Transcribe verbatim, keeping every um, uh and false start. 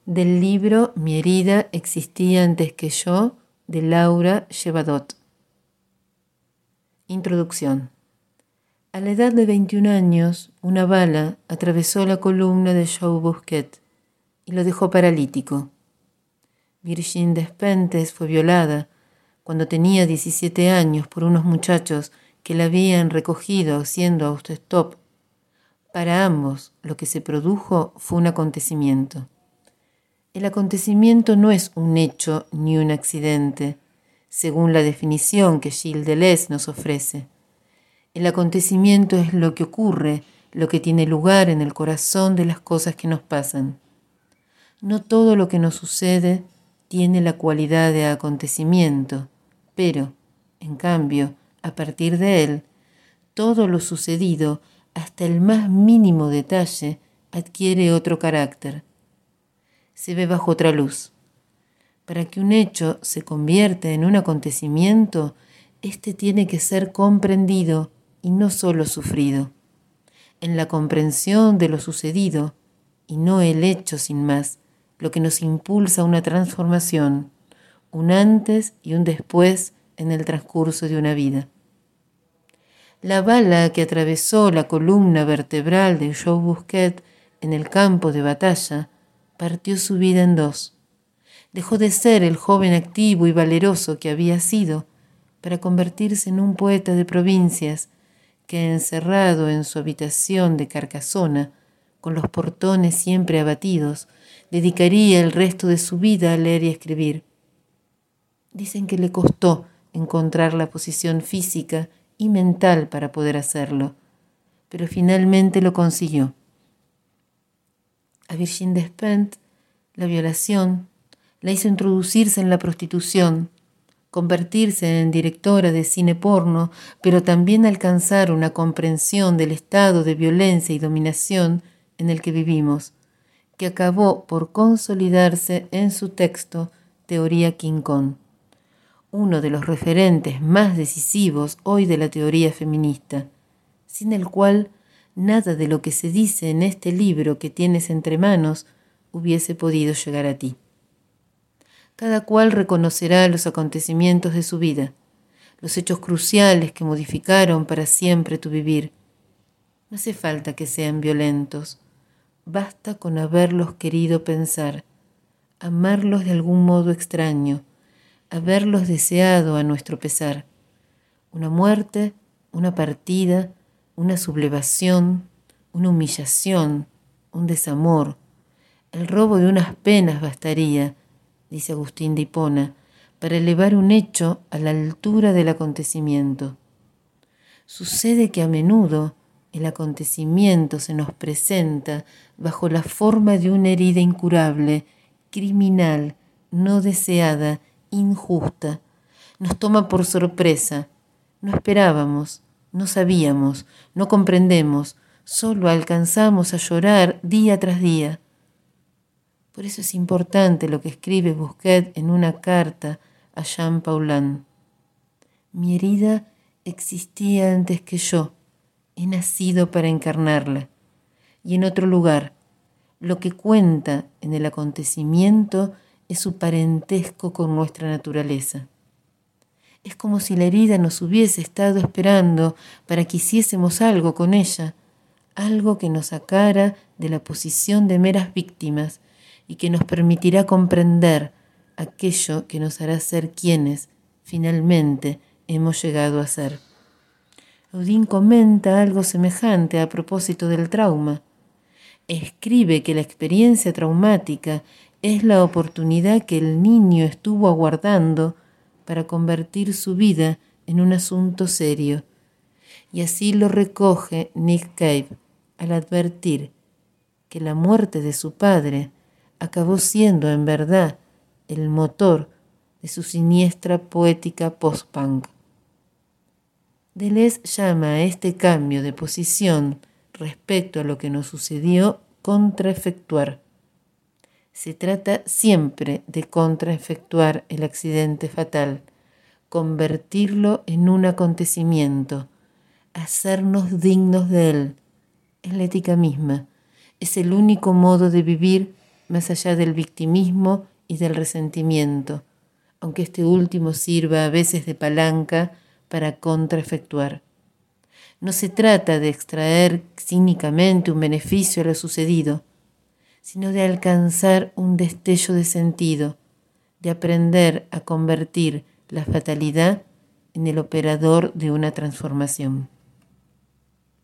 Del libro Mi herida existía antes que yo, de Laura Llevadot. Introducción. A la edad de veintiún años, una bala atravesó la columna de Joe Busquet y lo dejó paralítico. Virginie Despentes fue violada cuando tenía diecisiete años por unos muchachos que la habían recogido haciendo autostop. Para ambos, lo que se produjo fue un acontecimiento. El acontecimiento no es un hecho ni un accidente, según la definición que Gilles Deleuze nos ofrece. El acontecimiento es lo que ocurre, lo que tiene lugar en el corazón de las cosas que nos pasan. No todo lo que nos sucede tiene la cualidad de acontecimiento, pero, en cambio, a partir de él, todo lo sucedido, hasta el más mínimo detalle, adquiere otro carácter. Se ve bajo otra luz. Para que un hecho se convierta en un acontecimiento, éste tiene que ser comprendido y no solo sufrido. En la comprensión de lo sucedido, y no el hecho sin más, lo que nos impulsa a una transformación, un antes y un después en el transcurso de una vida. La bala que atravesó la columna vertebral de Joe Busquet en el campo de batalla partió su vida en dos. Dejó de ser el joven activo y valeroso que había sido para convertirse en un poeta de provincias que, encerrado en su habitación de Carcasona, con los portones siempre abatidos, dedicaría el resto de su vida a leer y escribir. Dicen que le costó encontrar la posición física y mental para poder hacerlo, pero finalmente lo consiguió. A Virginie Despentes, la violación la hizo introducirse en la prostitución, convertirse en directora de cine porno, pero también alcanzar una comprensión del estado de violencia y dominación en el que vivimos, que acabó por consolidarse en su texto Teoría King Kong, uno de los referentes más decisivos hoy de la teoría feminista, sin el cual nada de lo que se dice en este libro que tienes entre manos hubiese podido llegar a ti. Cada cual reconocerá los acontecimientos de su vida, los hechos cruciales que modificaron para siempre tu vivir. No hace falta que sean violentos, basta con haberlos querido pensar, amarlos de algún modo extraño, haberlos deseado a nuestro pesar. Una muerte, una partida, una sublevación, una humillación, un desamor. El robo de unas penas bastaría, dice Agustín de Hipona, para elevar un hecho a la altura del acontecimiento. Sucede que a menudo el acontecimiento se nos presenta bajo la forma de una herida incurable, criminal, no deseada, injusta. Nos toma por sorpresa. No esperábamos, no sabíamos, no comprendemos, solo alcanzamos a llorar día tras día. Por eso es importante lo que escribe Busquet en una carta a Jean Paulhan. Mi herida existía antes que yo, he nacido para encarnarla. Y en otro lugar, lo que cuenta en el acontecimiento es su parentesco con nuestra naturaleza. Es como si la herida nos hubiese estado esperando para que hiciésemos algo con ella, algo que nos sacara de la posición de meras víctimas y que nos permitirá comprender aquello que nos hará ser quienes, finalmente, hemos llegado a ser. Audin comenta algo semejante a propósito del trauma. Escribe que la experiencia traumática es la oportunidad que el niño estuvo aguardando para convertir su vida en un asunto serio. Y así lo recoge Nick Cave al advertir que la muerte de su padre acabó siendo en verdad el motor de su siniestra poética post-punk. Deleuze llama a este cambio de posición respecto a lo que nos sucedió contraefectuar. Se trata siempre de contraefectuar el accidente fatal, convertirlo en un acontecimiento, hacernos dignos de él. Es la ética misma, es el único modo de vivir más allá del victimismo y del resentimiento, aunque este último sirva a veces de palanca para contraefectuar. No se trata de extraer cínicamente un beneficio a lo sucedido, sino de alcanzar un destello de sentido, de aprender a convertir la fatalidad en el operador de una transformación.